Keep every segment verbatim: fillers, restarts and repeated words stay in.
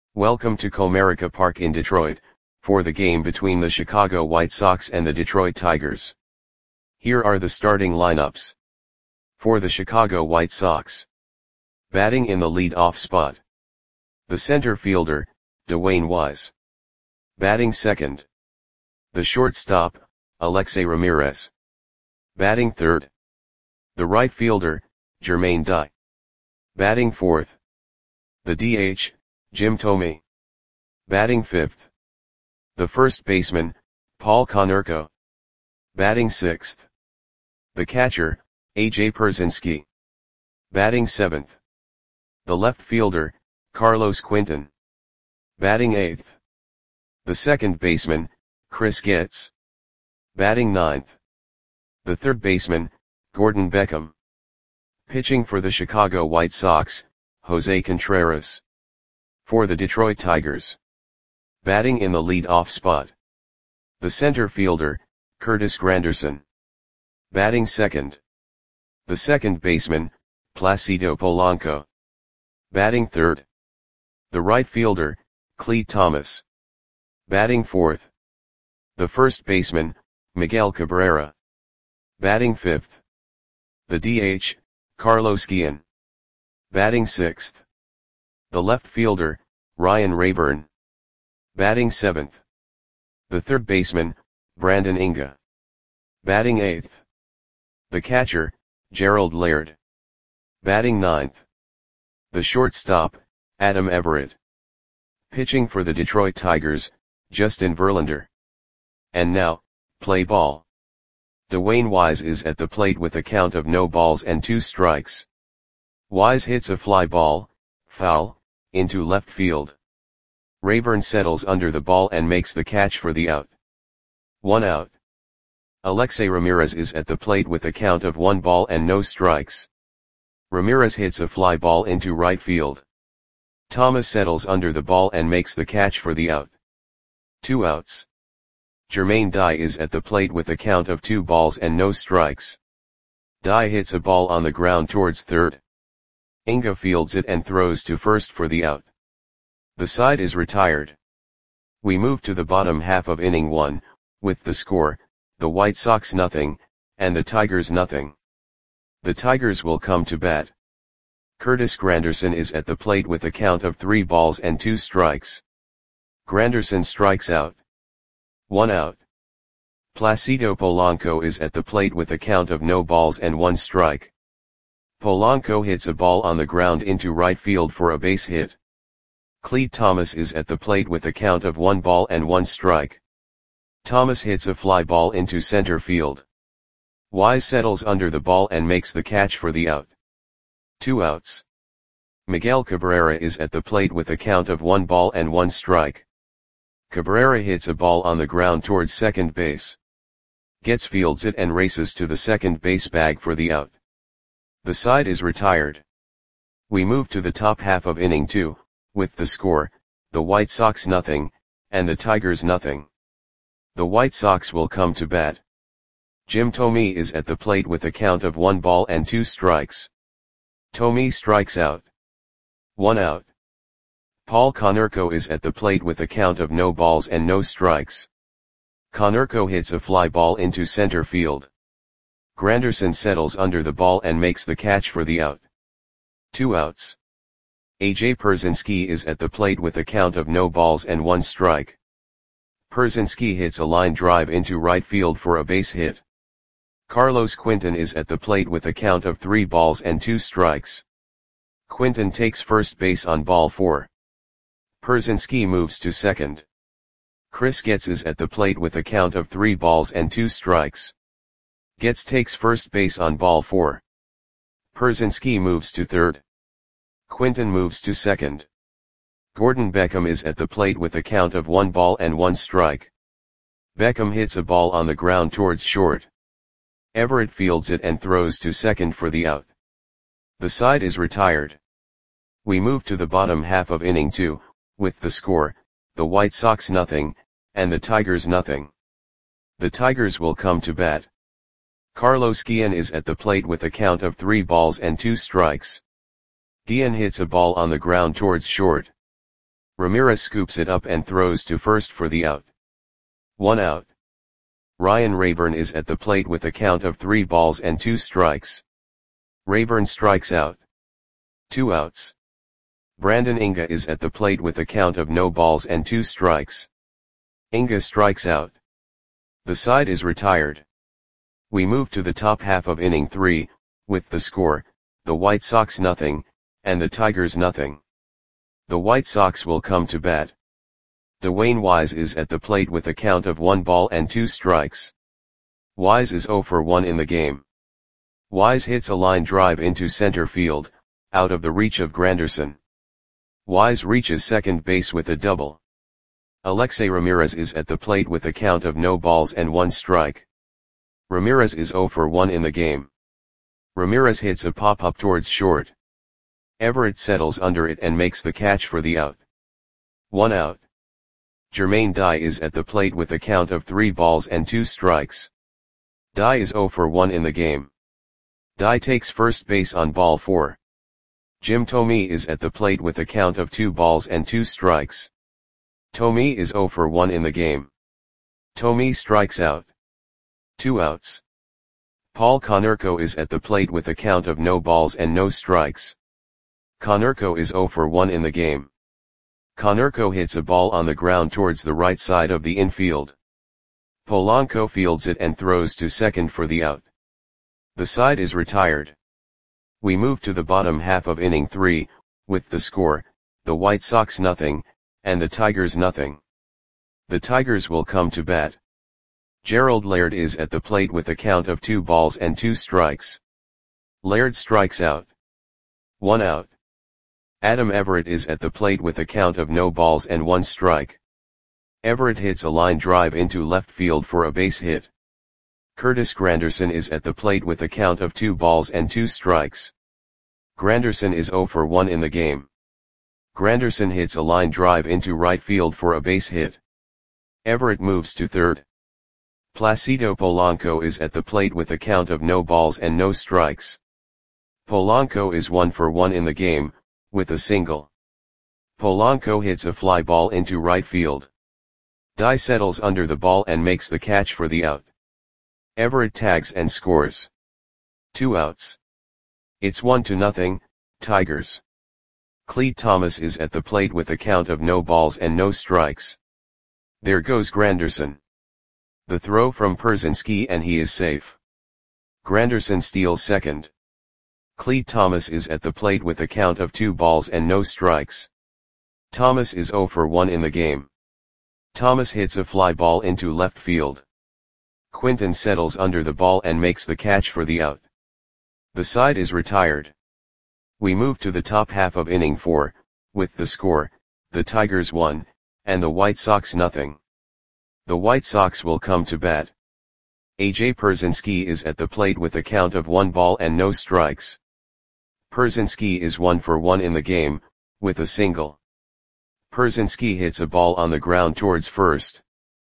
Welcome to Comerica Park in Detroit, for the game between the Chicago White Sox and the Detroit Tigers. Here are the starting lineups. For the Chicago White Sox. Batting in the lead-off spot. The center fielder, Dwayne Wise. Batting second. The shortstop, Alexei Ramirez. Batting third. The right fielder, Jermaine Dye. Batting fourth. The D H, Jim Thome. Batting fifth. The first baseman, Paul Konerko. Batting sixth. The catcher, A J Pierzynski. Batting seventh. The left fielder, Carlos Quentin. Batting eighth. The second baseman, Chris Getz. Batting ninth. The third baseman, Gordon Beckham. Pitching for the Chicago White Sox, Jose Contreras. For the Detroit Tigers. Batting in the lead-off spot. The center fielder, Curtis Granderson. Batting second. The second baseman, Placido Polanco. Batting third. The right fielder, Clete Thomas. Batting fourth. The first baseman, Miguel Cabrera. Batting fifth. The D H, Carlos Guillen. Batting sixth. The left fielder, Ryan Rayburn. Batting seventh. The third baseman, Brandon Inga. Batting eighth. The catcher, Gerald Laird. Batting ninth. The shortstop, Adam Everett. Pitching for the Detroit Tigers, Justin Verlander. And now, play ball. Dwayne Wise is at the plate with a count of no balls and two strikes. Wise hits a fly ball, foul, into left field. Rayburn settles under the ball and makes the catch for the out. One out. Alexei Ramirez is at the plate with a count of one ball and no strikes. Ramirez hits a fly ball into right field. Thomas settles under the ball and makes the catch for the out. Two outs. Jermaine Dye is at the plate with a count of two balls and no strikes. Dye hits a ball on the ground towards third. Inga fields it and throws to first for the out. The side is retired. We move to the bottom half of inning one, with the score, the White Sox nothing, and the Tigers nothing. The Tigers will come to bat. Curtis Granderson is at the plate with a count of three balls and two strikes. Granderson strikes out. One out. Placido Polanco is at the plate with a count of no balls and one strike. Polanco hits a ball on the ground into right field for a base hit. Clete Thomas is at the plate with a count of one ball and one strike. Thomas hits a fly ball into center field. Wise settles under the ball and makes the catch for the out. Two outs. Miguel Cabrera is at the plate with a count of one ball and one strike. Cabrera hits a ball on the ground towards second base. Getz fields it and races to the second base bag for the out. The side is retired. We move to the top half of inning two, with the score, the White Sox nothing, and the Tigers nothing. The White Sox will come to bat. Jim Thome is at the plate with a count of one ball and two strikes. Thome strikes out. One out. Paul Konerko is at the plate with a count of no balls and no strikes. Konerko hits a fly ball into center field. Granderson settles under the ball and makes the catch for the out. Two outs. A J Pierzynski is at the plate with a count of no balls and one strike. Pierzynski hits a line drive into right field for a base hit. Carlos Quentin is at the plate with a count of three balls and two strikes. Quentin takes first base on ball four. Pierzynski moves to second. Chris Getz is at the plate with a count of three balls and two strikes. Getz takes first base on ball four. Pierzynski moves to third. Quentin moves to second. Gordon Beckham is at the plate with a count of one ball and one strike. Beckham hits a ball on the ground towards short. Everett fields it and throws to second for the out. The side is retired. We move to the bottom half of inning two, with the score, the White Sox nothing, and the Tigers nothing. The Tigers will come to bat. Carlos Guillen is at the plate with a count of three balls and two strikes. Guillen hits a ball on the ground towards short. Ramirez scoops it up and throws to first for the out. One out. Ryan Rayburn is at the plate with a count of three balls and two strikes. Rayburn strikes out. Two outs. Brandon Inga is at the plate with a count of no balls and two strikes. Inga strikes out. The side is retired. We move to the top half of inning three, with the score, the White Sox nothing, and the Tigers nothing. The White Sox will come to bat. Dwayne Wise is at the plate with a count of one ball and two strikes. Wise is oh for one in the game. Wise hits a line drive into center field, out of the reach of Granderson. Wise reaches second base with a double. Alexei Ramirez is at the plate with a count of no balls and one strike. Ramirez is oh for one in the game. Ramirez hits a pop-up towards short. Everett settles under it and makes the catch for the out. One out. Jermaine Dye is at the plate with a count of three balls and two strikes. Dye is oh for one in the game. Dye takes first base on ball four. Jim Thome is at the plate with a count of two balls and two strikes. Thome is oh for one in the game. Thome strikes out. Two outs. Paul Konerko is at the plate with a count of no balls and no strikes. Konerko is oh for one in the game. Konerko hits a ball on the ground towards the right side of the infield. Polanco fields it and throws to second for the out. The side is retired. We move to the bottom half of inning three, with the score, the White Sox nothing, and the Tigers nothing. The Tigers will come to bat. Gerald Laird is at the plate with a count of two balls and two strikes. Laird strikes out. One out. Adam Everett is at the plate with a count of no balls and one strike. Everett hits a line drive into left field for a base hit. Curtis Granderson is at the plate with a count of two balls and two strikes. Granderson is oh for one in the game. Granderson hits a line drive into right field for a base hit. Everett moves to third. Placido Polanco is at the plate with a count of no balls and no strikes. Polanco is one for one in the game, with a single. Polanco hits a fly ball into right field. Dye settles under the ball and makes the catch for the out. Everett tags and scores. Two outs. It's one to nothing, Tigers. Clete Thomas is at the plate with a count of no balls and no strikes. There goes Granderson. The throw from Pierzynski and he is safe. Granderson steals second. Clete Thomas is at the plate with a count of two balls and no strikes. Thomas is oh for one in the game. Thomas hits a fly ball into left field. Quinton settles under the ball and makes the catch for the out. The side is retired. We move to the top half of inning four, with the score, the Tigers one, and the White Sox nothing. The White Sox will come to bat. A J Pierzynski is at the plate with a count of one ball and no strikes. Pierzynski is one for one in the game, with a single. Pierzynski hits a ball on the ground towards first.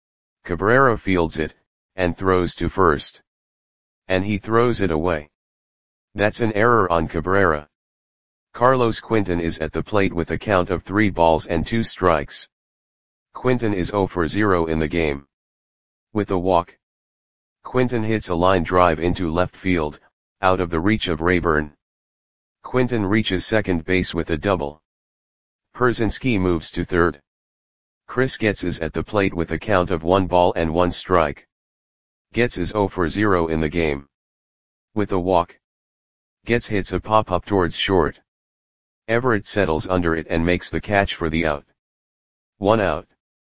Cabrera fields it, and throws to first. And he throws it away. That's an error on Cabrera. Carlos Quinton is at the plate with a count of three balls and two strikes. Quinton is oh for zero in the game. With a walk. Quinton hits a line drive into left field, out of the reach of Rayburn. Quinton reaches second base with a double. Pierzynski moves to third. Chris Getz is at the plate with a count of one ball and one strike. Getz is oh for zero in the game. With a walk. Getz hits a pop-up towards short. Everett settles under it and makes the catch for the out. One out.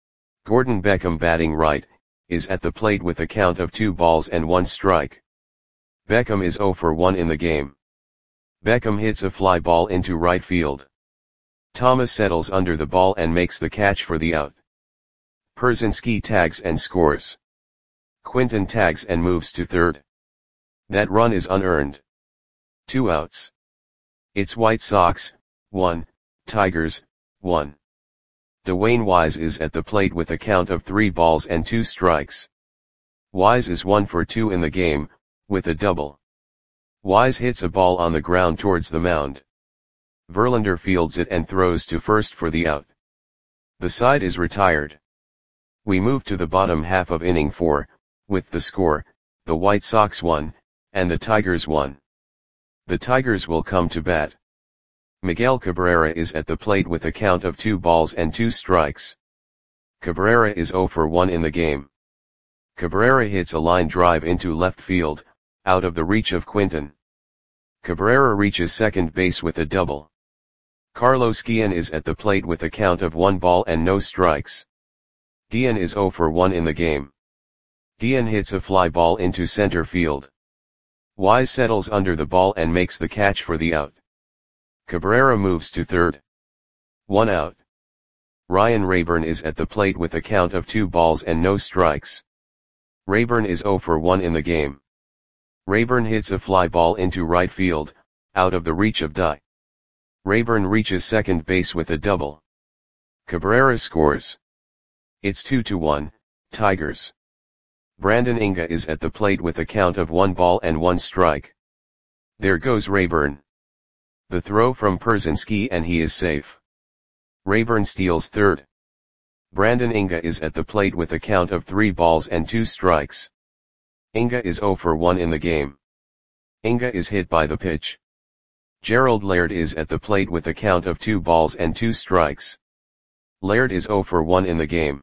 Gordon Beckham, batting right, is at the plate with a count of two balls and one strike. Beckham is oh for one in the game. Beckham hits a fly ball into right field. Thomas settles under the ball and makes the catch for the out. Pierzynski tags and scores. Quinton tags and moves to third. That run is unearned. Two outs. It's White Sox, one, Tigers, one. Dwayne Wise is at the plate with a count of three balls and two strikes. Wise is one for two in the game, with a double. Wise hits a ball on the ground towards the mound. Verlander fields it and throws to first for the out. The side is retired. We move to the bottom half of inning four, with the score, the White Sox won, and the Tigers won. The Tigers will come to bat. Miguel Cabrera is at the plate with a count of two balls and two strikes. Cabrera is oh for one in the game. Cabrera hits a line drive into left field, out of the reach of Quinton. Cabrera reaches second base with a double. Carlos Guillen is at the plate with a count of one ball and no strikes. Guillen is oh for one in the game. Guillen hits a fly ball into center field. Wise settles under the ball and makes the catch for the out. Cabrera moves to third. One out. Ryan Raburn is at the plate with a count of two balls and no strikes. Raburn is oh for one in the game. Raburn hits a fly ball into right field, out of the reach of Dye. Raburn reaches second base with a double. Cabrera scores. It's two to one, Tigers. Brandon Inga is at the plate with a count of one ball and one strike. There goes Raburn. The throw from Pierzynski and he is safe. Raburn steals third. Brandon Inga is at the plate with a count of three balls and two strikes. Inga is oh for one in the game. Inga is hit by the pitch. Gerald Laird is at the plate with a count of two balls and two strikes. Laird is oh for one in the game.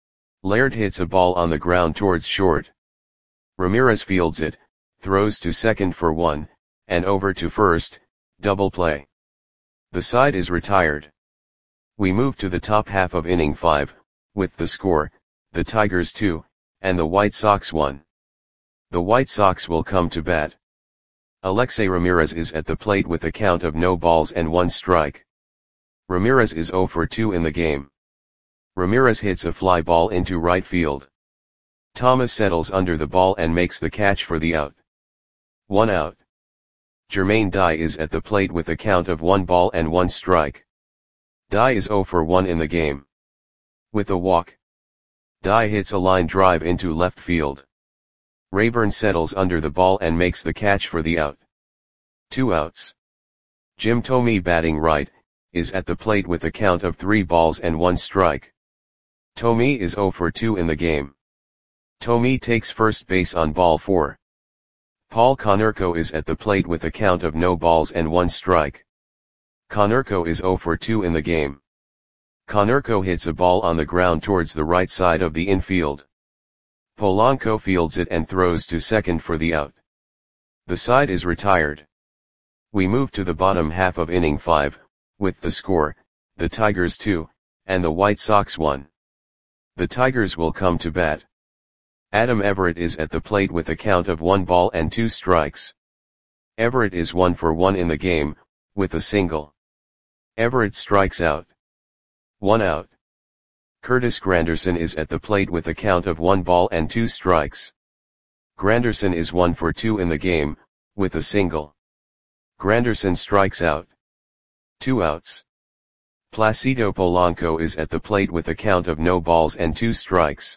Laird hits a ball on the ground towards short. Ramirez fields it, throws to second for one, and over to first, double play. The side is retired. We move to the top half of inning five, with the score, the Tigers two, and the White Sox one. The White Sox will come to bat. Alexei Ramirez is at the plate with a count of no balls and one strike. Ramirez is oh for two in the game. Ramirez hits a fly ball into right field. Thomas settles under the ball and makes the catch for the out. One out. Jermaine Dye is at the plate with a count of one ball and one strike. Dye is oh for one in the game. With a walk. Dye hits a line drive into left field. Raburn settles under the ball and makes the catch for the out. Two outs. Jim Thome, batting right, is at the plate with a count of three balls and one strike. Thome is oh for two in the game. Thome takes first base on ball four. Paul Konerko is at the plate with a count of no balls and one strike. Konerko is oh for two in the game. Konerko hits a ball on the ground towards the right side of the infield. Polanco fields it and throws to second for the out. The side is retired. We move to the bottom half of inning five, with the score, the Tigers two, and the White Sox one. The Tigers will come to bat. Adam Everett is at the plate with a count of one ball and two strikes. Everett is one for one in the game, with a single. Everett strikes out. One out. Curtis Granderson is at the plate with a count of one ball and two strikes. Granderson is one for two in the game, with a single. Granderson strikes out. Two outs. Placido Polanco is at the plate with a count of no balls and two strikes.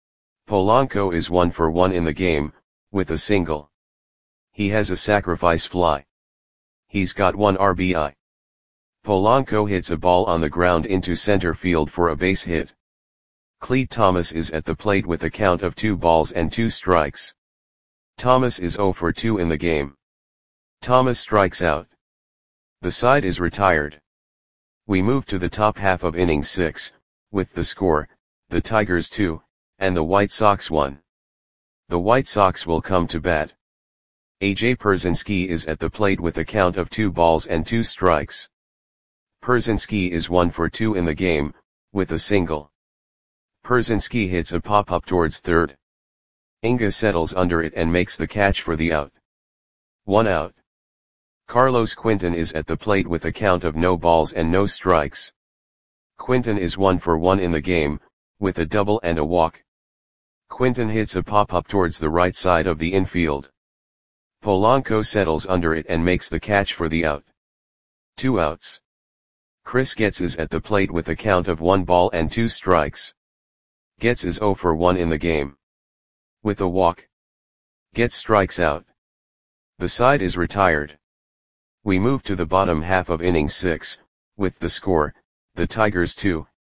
Polanco is one for one in the game, with a single. He has a sacrifice fly. He's got one R B I. Polanco hits a ball on the ground into center field for a base hit. Clete Thomas is at the plate with a count of two balls and two strikes. Thomas is oh for two in the game. Thomas strikes out. The side is retired. We move to the top half of inning six, with the score, the Tigers two, and the White Sox one. The White Sox will come to bat. A J Pierzynski is at the plate with a count of two balls and two strikes. Pierzynski is one for two in the game, with a single. Pierzynski hits a pop-up towards third. Inga settles under it and makes the catch for the out. One out. Carlos Quinton is at the plate with a count of no balls and no strikes. Quinton is one for one in the game, with a double and a walk. Quinton hits a pop-up towards the right side of the infield. Polanco settles under it and makes the catch for the out. Two outs. Chris Getz is at the plate with a count of one ball and two strikes. Getz is oh for one in the game. With a walk. Getz strikes out. The side is retired. We move to the bottom half of inning six, with the score, the Tigers two,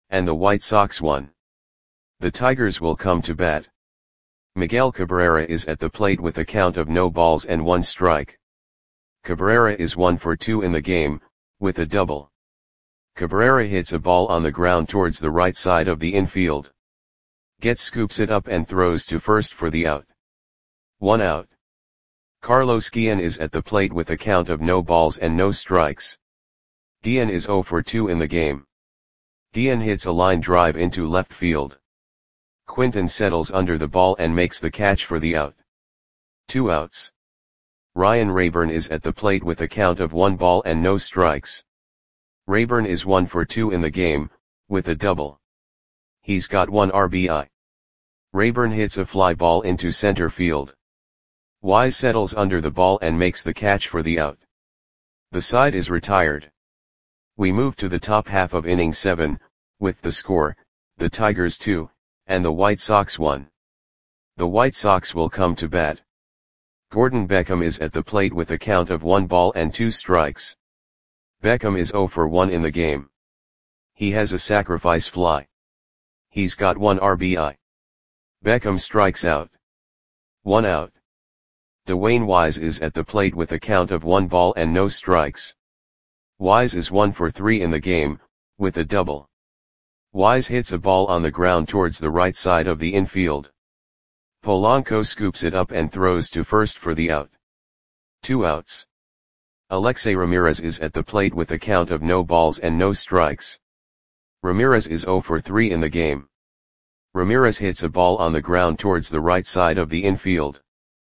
and the White Sox one. The Tigers will come to bat. Miguel Cabrera is at the plate with a count of no balls and one strike. Cabrera is one for two in the game, with a double. Cabrera hits a ball on the ground towards the right side of the infield. Getz scoops it up and throws to first for the out. One out. Carlos Guillen is at the plate with a count of no balls and no strikes. Guillen is zero for two in the game. Guillen hits a line drive into left field. Quinton settles under the ball and makes the catch for the out. Two outs. Ryan Rayburn is at the plate with a count of one ball and no strikes. Rayburn is one for two in the game, with a double. He's got one R B I. Rayburn hits a fly ball into center field. Wise settles under the ball and makes the catch for the out. The side is retired. We move to the top half of inning seven, with the score, the Tigers two, and the White Sox one. The White Sox will come to bat. Gordon Beckham is at the plate with a count of one ball and two strikes. Beckham is zero for one in the game. He has a sacrifice fly. He's got one R B I. Beckham strikes out. One out. Dwayne Wise is at the plate with a count of one ball and no strikes. Wise is one for three in the game, with a double. Wise hits a ball on the ground towards the right side of the infield. Polanco scoops it up and throws to first for the out. Two outs. Alexei Ramirez is at the plate with a count of no balls and no strikes. Ramirez is zero for three in the game. Ramirez hits a ball on the ground towards the right side of the infield.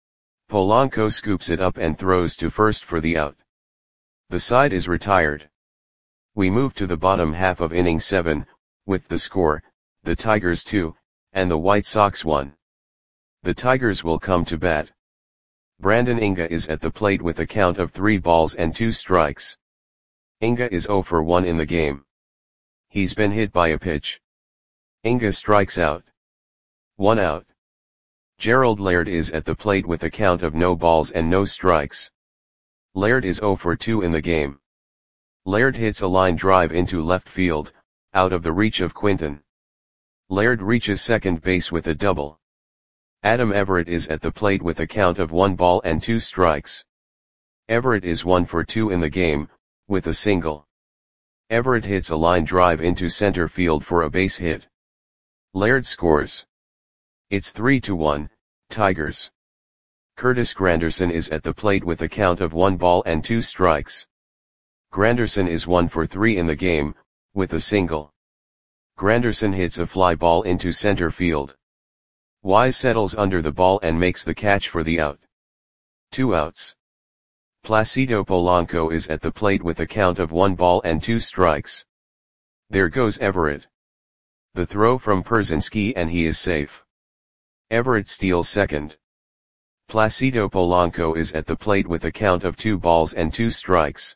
Polanco scoops it up and throws to first for the out. The side is retired. We move to the bottom half of inning seven, with the score, the Tigers two, and the White Sox one. The Tigers will come to bat. Brandon Inga is at the plate with a count of three balls and two strikes. Inga is zero for one in the game. He's been hit by a pitch. Inga strikes out. One out. Gerald Laird is at the plate with a count of no balls and no strikes. Laird is zero for two in the game. Laird hits a line drive into left field, out of the reach of Quinton. Laird reaches second base with a double. Adam Everett is at the plate with a count of one ball and two strikes. Everett is one for two in the game, with a single. Everett hits a line drive into center field for a base hit. Laird scores. It's three to one, Tigers. Curtis Granderson is at the plate with a count of one ball and two strikes. Granderson is one for three in the game, with a single. Granderson hits a fly ball into center field. Wise settles under the ball and makes the catch for the out. Two outs. Placido Polanco is at the plate with a count of one ball and two strikes. There goes Everett. The throw from Pierzynski and he is safe. Everett steals second. Placido Polanco is at the plate with a count of two balls and two strikes.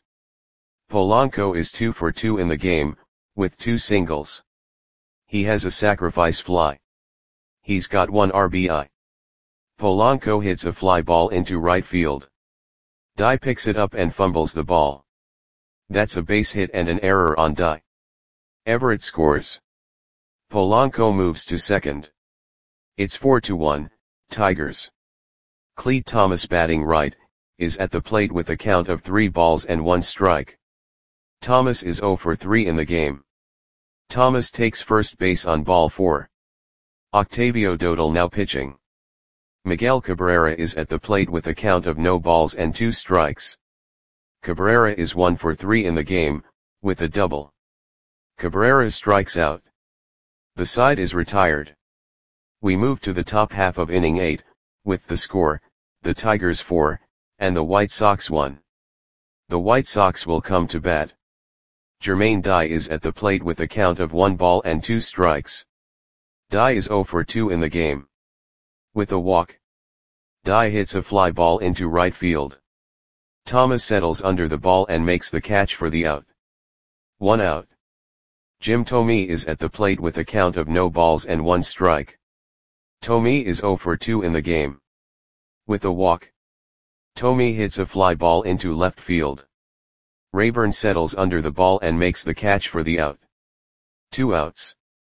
Polanco is two for two in the game, with two singles. He has a sacrifice fly. He's got one R B I. Polanco hits a fly ball into right field. Dye picks it up and fumbles the ball. That's a base hit and an error on Dye. Everett scores. Polanco moves to second. It's four to one, Tigers. Clete Thomas, batting right, is at the plate with a count of three balls and one strike. Thomas is zero for three in the game. Thomas takes first base on ball four. Octavio Dodal now pitching. Miguel Cabrera is at the plate with a count of no balls and two strikes. Cabrera is one for three in the game, with a double. Cabrera strikes out. The side is retired. We move to the top half of inning eight, with the score, the Tigers four, and the White Sox one. The White Sox will come to bat. Jermaine Dye is at the plate with a count of one ball and two strikes. Dye is zero for two in the game. With a walk. Dye hits a fly ball into right field. Thomas settles under the ball and makes the catch for the out. One out. Jim Thome is at the plate with a count of no balls and one strike. Thome is zero for two in the game. With a walk. Thome hits a fly ball into left field. Rayburn settles under the ball and makes the catch for the out. Two outs.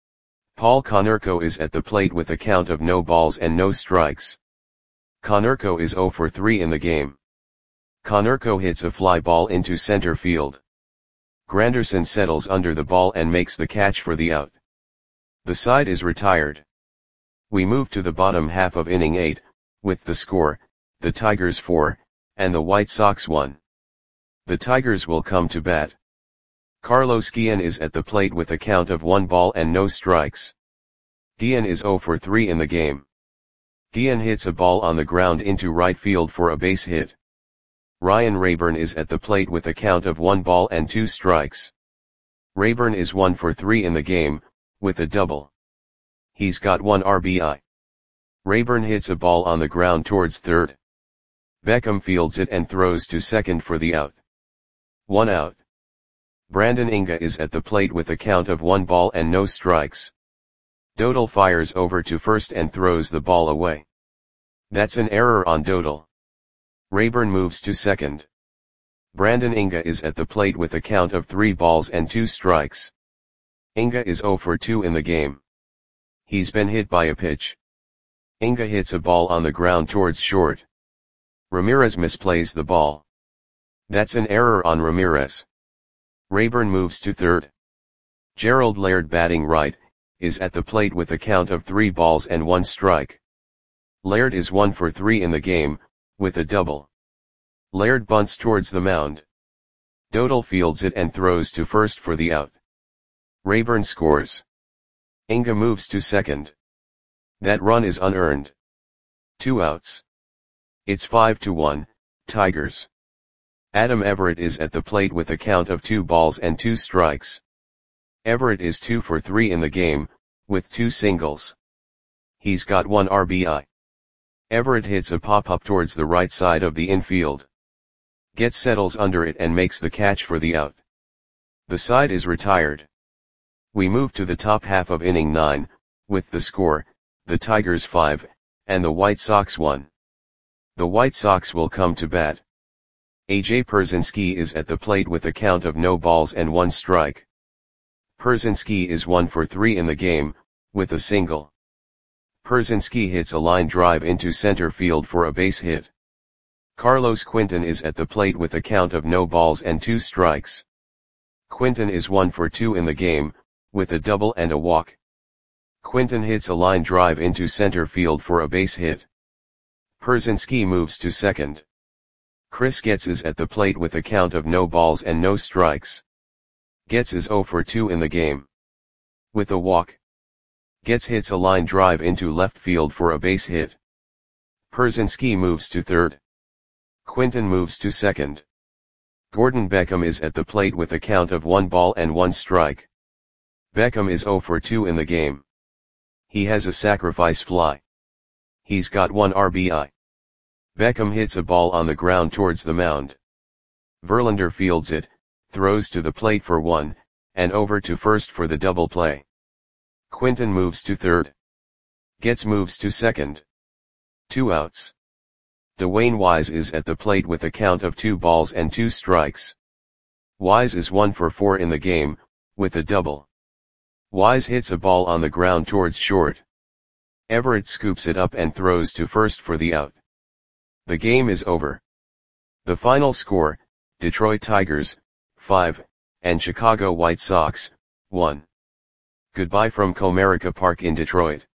Paul Konerko is at the plate with a count of no balls and no strikes. Konerko is zero for three in the game. Konerko hits a fly ball into center field. Granderson settles under the ball and makes the catch for the out. The side is retired. We move to the bottom half of inning eight, with the score, the Tigers four, and the White Sox one. The Tigers will come to bat. Carlos Guillen is at the plate with a count of one ball and no strikes. Guillen is zero for three in the game. Guillen hits a ball on the ground into right field for a base hit. Ryan Rayburn is at the plate with a count of one ball and two strikes. Rayburn is one for three in the game, with a double. He's got one R B I. Rayburn hits a ball on the ground towards third. Beckham fields it and throws to second for the out. One out. Brandon Inga is at the plate with a count of one ball and no strikes. Dodal fires over to first and throws the ball away. That's an error on Dodal. Rayburn moves to second. Brandon Inga is at the plate with a count of three balls and two strikes. Inga is zero for two in the game. He's been hit by a pitch. Inga hits a ball on the ground towards short. Ramirez misplays the ball. That's an error on Ramirez. Rayburn moves to third. Gerald Laird, batting right, is at the plate with a count of three balls and one strike. Laird is one for three in the game, with a double. Laird bunts towards the mound. Dodal fields it and throws to first for the out. Rayburn scores. Inga moves to second. That run is unearned. Two outs. It's five to one, Tigers. Adam Everett is at the plate with a count of two balls and two strikes. Everett is two for three in the game, with two singles. He's got one R B I. Everett hits a pop-up towards the right side of the infield. Getz settles under it and makes the catch for the out. The side is retired. We move to the top half of inning nine, with the score, the Tigers five, and the White Sox one. The White Sox will come to bat. A J Pierzynski is at the plate with a count of no balls and one strike. Pierzynski is one for three in the game, with a single. Pierzynski hits a line drive into center field for a base hit. Carlos Quinton is at the plate with a count of no balls and two strikes. Quinton is one for two in the game, with a double and a walk. Quinton hits a line drive into center field for a base hit. Pierzynski moves to second. Chris Getz is at the plate with a count of no balls and no strikes. Getz is zero for two in the game. With a walk. Getz hits a line drive into left field for a base hit. Pierzynski moves to third. Quinton moves to second. Gordon Beckham is at the plate with a count of one ball and one strike. Beckham is zero for two in the game. He has a sacrifice fly. He's got one R B I. Beckham hits a ball on the ground towards the mound. Verlander fields it, throws to the plate for one, and over to first for the double play. Quinton moves to third. Getz moves to second. Two outs. Dwayne Wise is at the plate with a count of two balls and two strikes. Wise is one for four in the game, with a double. Wise hits a ball on the ground towards short. Everett scoops it up and throws to first for the out. The game is over. The final score, Detroit Tigers, five, and Chicago White Sox, one. Goodbye from Comerica Park in Detroit.